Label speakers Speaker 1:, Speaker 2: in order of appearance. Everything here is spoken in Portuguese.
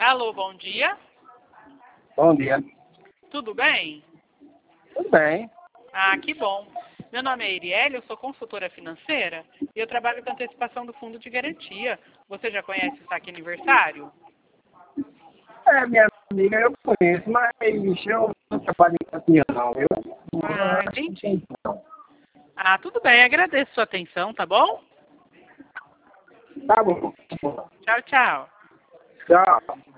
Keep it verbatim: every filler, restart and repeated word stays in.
Speaker 1: Alô, bom dia.
Speaker 2: Bom dia.
Speaker 1: Tudo bem?
Speaker 2: Tudo bem.
Speaker 1: Ah, que bom. Meu nome é Iriele, eu sou consultora financeira e eu trabalho com antecipação do fundo de garantia. Você já conhece o Saque Aniversário?
Speaker 2: É, minha amiga, eu conheço, mas eu não trabalho em cantinho, não. Eu
Speaker 1: Ah,
Speaker 2: acho que
Speaker 1: entendi.
Speaker 2: tem, não.
Speaker 1: Ah, tudo bem, agradeço sua atenção, tá bom?
Speaker 2: Tá bom.
Speaker 1: Tchau, tchau.
Speaker 2: Tchau.